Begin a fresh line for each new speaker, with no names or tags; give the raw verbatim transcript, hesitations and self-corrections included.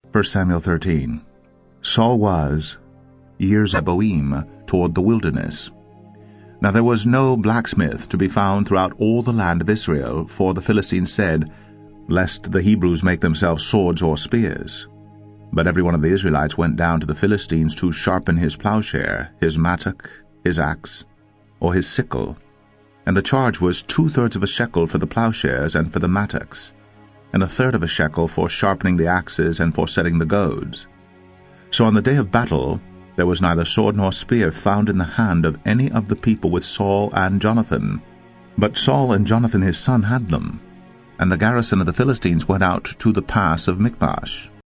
First Samuel thirteen. Saul was years Zeboim toward the wilderness. Now there was no blacksmith to be found throughout all the land of Israel, for the Philistines said, Lest the Hebrews make themselves swords or spears. But every one of the Israelites went down to the Philistines to sharpen his plowshare, his mattock, his axe, or his sickle. And the charge was two-thirds of a shekel for the plowshares and for the mattocks, and a third of a shekel for sharpening the axes and for setting the goads. So on the day of battle there was neither sword nor spear found in the hand of any of the people with Saul and Jonathan. But Saul and Jonathan his son had them. And the garrison of the Philistines went out to the pass of Michmash.